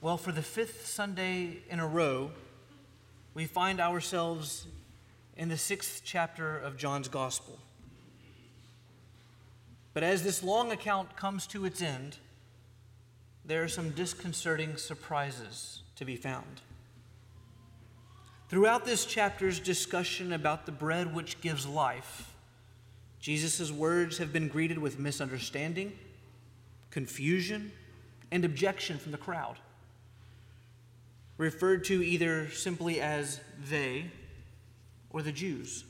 Well, for the fifth Sunday in a row, we find ourselves in the 6th chapter of John's Gospel. But as this long account comes to its end, there are some disconcerting surprises to be found. Throughout this chapter's discussion about the bread which gives life, Jesus' words have been greeted with misunderstanding, confusion, and objection from the crowd, referred to either simply as they or the Jews.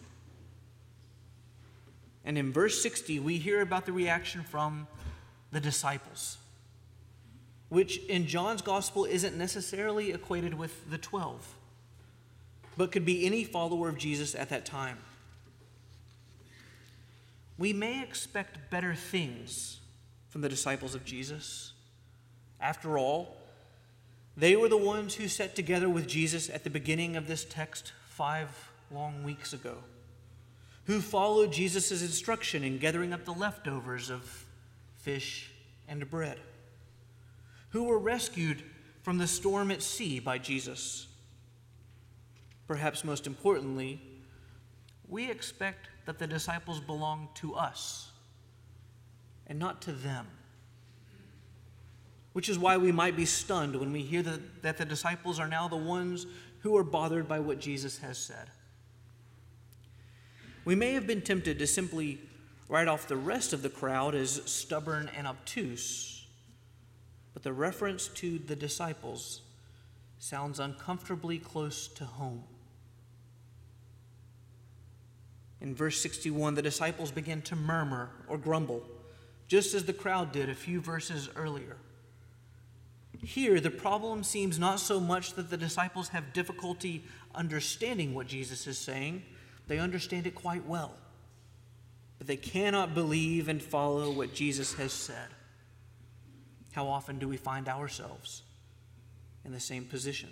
And in verse 60, we hear about the reaction from the disciples, which in John's gospel isn't necessarily equated with the 12, but could be any follower of Jesus at that time. We may expect better things from the disciples of Jesus. After all, they were the ones who sat together with Jesus at the beginning of this text 5 long weeks ago, who followed Jesus' instruction in gathering up the leftovers of fish and bread, who were rescued from the storm at sea by Jesus. Perhaps most importantly, we expect that the disciples belong to us and not to them, which is why we might be stunned when we hear that the disciples are now the ones who are bothered by what Jesus has said. We may have been tempted to simply write off the rest of the crowd as stubborn and obtuse, but the reference to the disciples sounds uncomfortably close to home. In verse 61, the disciples begin to murmur or grumble, just as the crowd did a few verses earlier. Here, the problem seems not so much that the disciples have difficulty understanding what Jesus is saying. They understand it quite well. But they cannot believe and follow what Jesus has said. How often do we find ourselves in the same position?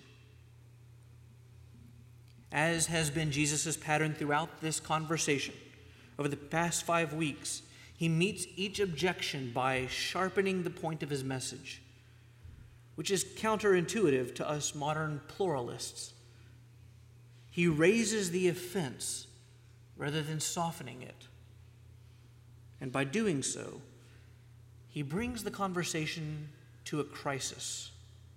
As has been Jesus' pattern throughout this conversation, over the past 5 weeks, he meets each objection by sharpening the point of his message, which is counterintuitive to us modern pluralists. He raises the offense rather than softening it. And by doing so, he brings the conversation to a crisis.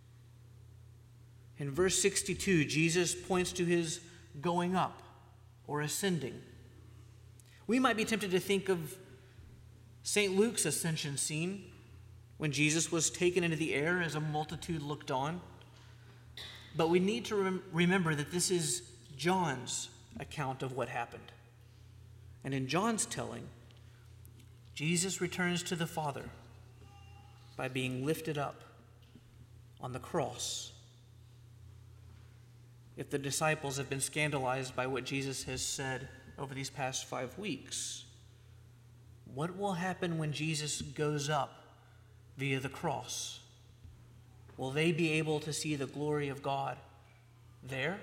In verse 62, Jesus points to his going up or ascending. We might be tempted to think of St. Luke's ascension scene, when Jesus was taken into the air as a multitude looked on. But we need to remember that this is John's account of what happened. And in John's telling, Jesus returns to the Father by being lifted up on the cross. If the disciples have been scandalized by what Jesus has said over these past 5 weeks, what will happen when Jesus goes up via the cross? Will they be able to see the glory of God there?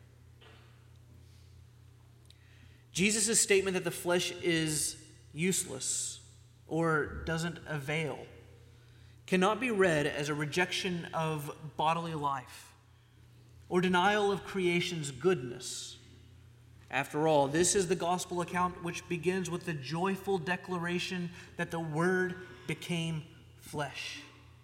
Jesus' statement that the flesh is useless or doesn't avail cannot be read as a rejection of bodily life or denial of creation's goodness. After all, this is the gospel account which begins with the joyful declaration that the Word became flesh.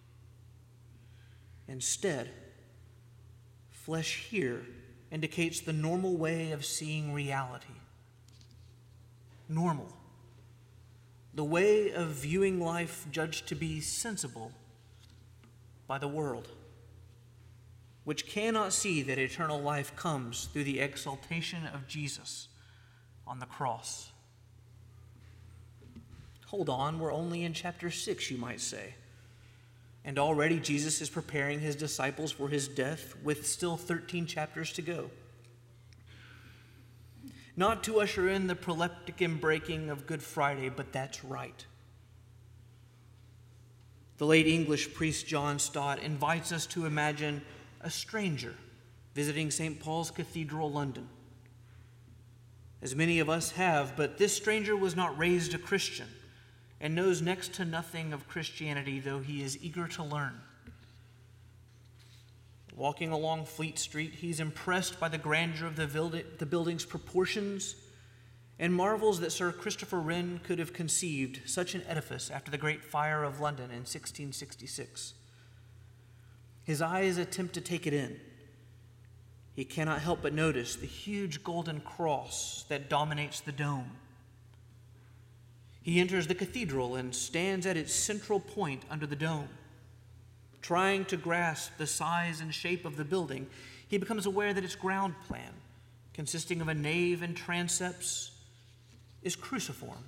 Instead, flesh here indicates the normal way of seeing reality. Normal. The way of viewing life judged to be sensible by the world, which cannot see that eternal life comes through the exaltation of Jesus on the cross. Hold on, we're only in chapter 6, you might say. And already Jesus is preparing his disciples for his death with still 13 chapters to go. Not to usher in the prolepticon breaking of Good Friday, but that's right. The late English priest John Stott invites us to imagine a stranger visiting St. Paul's Cathedral, London. As many of us have, but this stranger was not raised a Christian and knows next to nothing of Christianity, though he is eager to learn. Walking along Fleet Street, he's impressed by the grandeur of the building's proportions and marvels that Sir Christopher Wren could have conceived such an edifice after the Great Fire of London in 1666. His eyes attempt to take it in. He cannot help but notice the huge golden cross that dominates the dome. He enters the cathedral and stands at its central point under the dome. Trying to grasp the size and shape of the building, he becomes aware that its ground plan, consisting of a nave and transepts, is cruciform.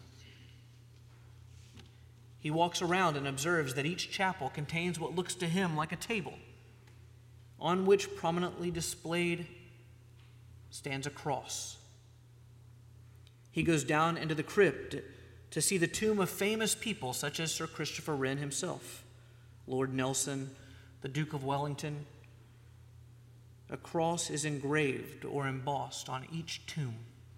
He walks around and observes that each chapel contains what looks to him like a table, on which, prominently displayed, stands a cross. He goes down into the crypt to see the tomb of famous people such as Sir Christopher Wren himself, Lord Nelson, the Duke of Wellington. A cross is engraved or embossed on each tomb.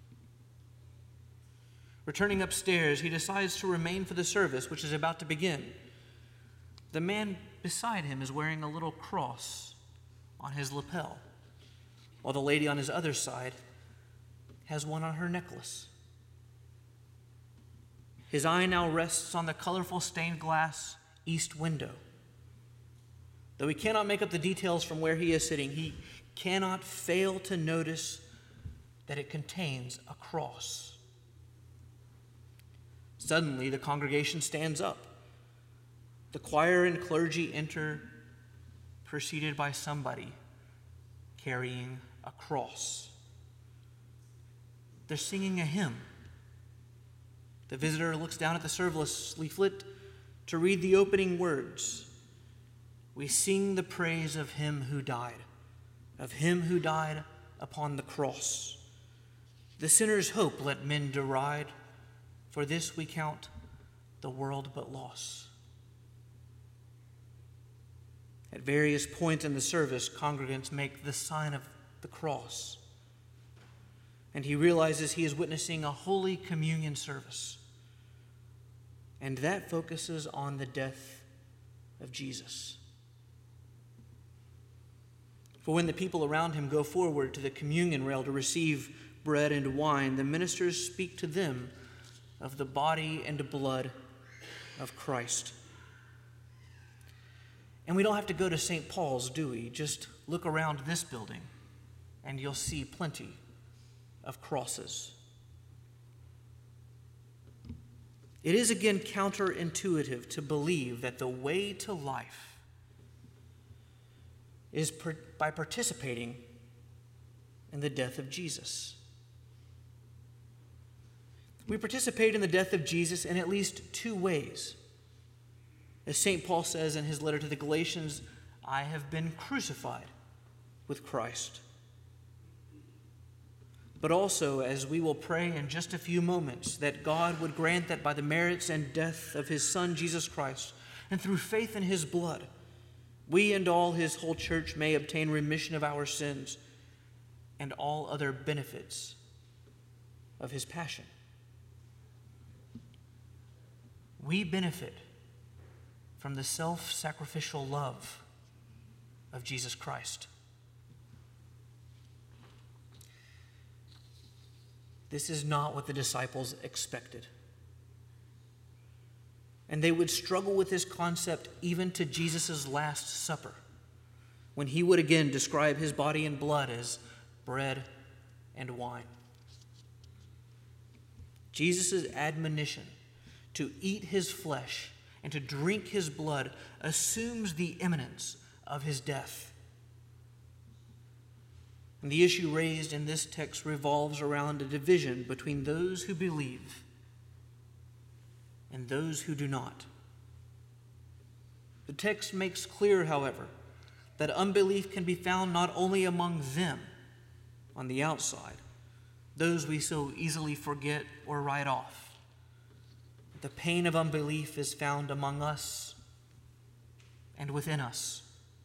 Returning upstairs, he decides to remain for the service, which is about to begin. The man beside him is wearing a little cross on his lapel, while the lady on his other side has one on her necklace. His eye now rests on the colorful stained glass east window. Though he cannot make up the details from where he is sitting, he cannot fail to notice that it contains a cross. Suddenly, the congregation stands up. The choir and clergy enter, preceded by somebody carrying a cross. They're singing a hymn. The visitor looks down at the service leaflet to read the opening words. We sing the praise of him who died upon the cross. The sinner's hope let men deride, for this we count the world but loss. At various points in the service, congregants make the sign of the cross, and he realizes he is witnessing a Holy Communion service, and that focuses on the death of Jesus. For when the people around him go forward to the communion rail to receive bread and wine, the ministers speak to them of the body and blood of Christ. And we don't have to go to St. Paul's, do we? Just look around this building and you'll see plenty of crosses. It is again counterintuitive to believe that the way to life is by participating in the death of Jesus. We participate in the death of Jesus in at least two ways. As St. Paul says in his letter to the Galatians, I have been crucified with Christ. But also, as we will pray in just a few moments, that God would grant that by the merits and death of his Son, Jesus Christ, and through faith in his blood, we and all his whole church may obtain remission of our sins and all other benefits of his passion. We benefit from the self-sacrificial love of Jesus Christ. This is not what the disciples expected. And they would struggle with this concept even to Jesus' Last Supper, when he would again describe his body and blood as bread and wine. Jesus' admonition to eat his flesh and to drink his blood assumes the imminence of his death. And the issue raised in this text revolves around a division between those who believe and those who do not. The text makes clear, however, that unbelief can be found not only among them on the outside, those we so easily forget or write off. The pain of unbelief is found among us and within us.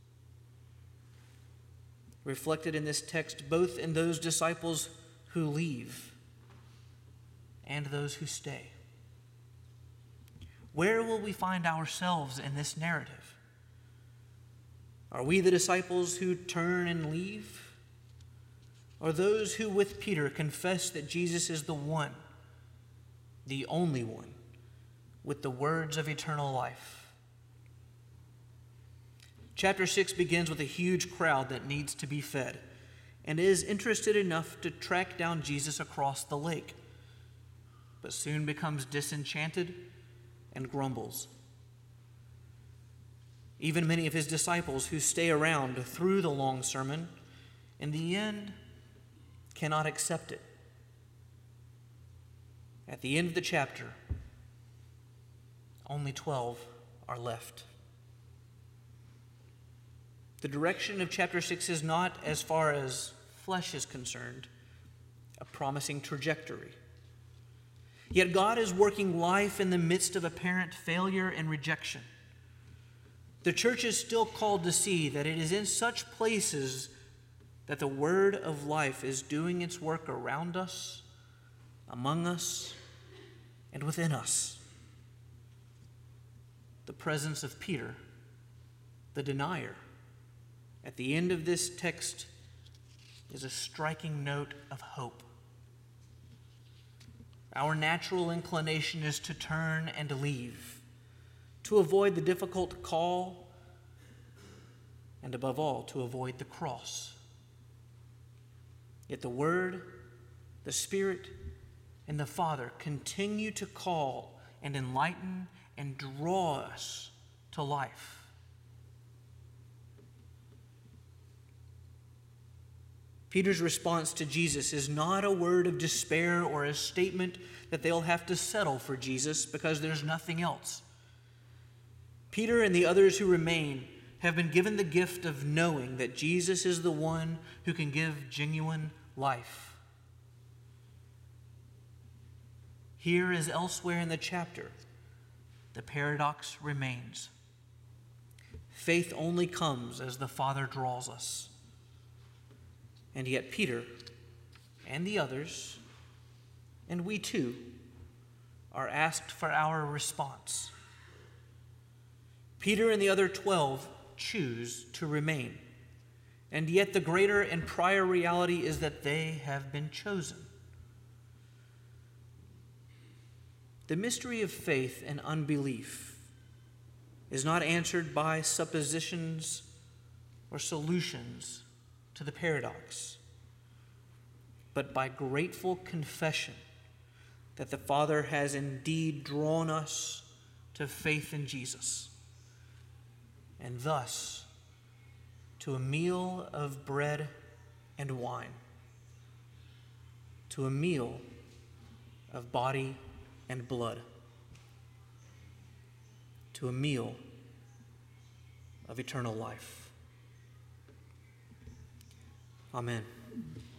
Reflected in this text, both in those disciples who leave and those who stay. Where will we find ourselves in this narrative? Are we the disciples who turn and leave? Or those who, with Peter, confess that Jesus is the one, the only one, with the words of eternal life? Chapter 6 begins with a huge crowd that needs to be fed and is interested enough to track down Jesus across the lake, but soon becomes disenchanted and grumbles. Even many of his disciples who stay around through the long sermon, in the end, cannot accept it. At the end of the chapter, only 12 are left. The direction of chapter 6 is not, as far as flesh is concerned, a promising trajectory. Yet God is working life in the midst of apparent failure and rejection. The church is still called to see that it is in such places that the word of life is doing its work around us, among us, and within us. The presence of Peter, the denier, at the end of this text is a striking note of hope. Our natural inclination is to turn and to leave, to avoid the difficult call, and above all, to avoid the cross. Yet the Word, the Spirit, and the Father continue to call and enlighten and draw us to life. Peter's response to Jesus is not a word of despair or a statement that they'll have to settle for Jesus because there's nothing else. Peter and the others who remain have been given the gift of knowing that Jesus is the one who can give genuine life. Here, as elsewhere in the chapter, the paradox remains. Faith only comes as the Father draws us. And yet Peter and the others, and we too, are asked for our response. Peter and the other 12 choose to remain, and yet the greater and prior reality is that they have been chosen. The mystery of faith and unbelief is not answered by suppositions or solutions to the paradox, but by grateful confession that the Father has indeed drawn us to faith in Jesus, and thus to a meal of bread and wine, to a meal of body and blood, to a meal of eternal life. Amen.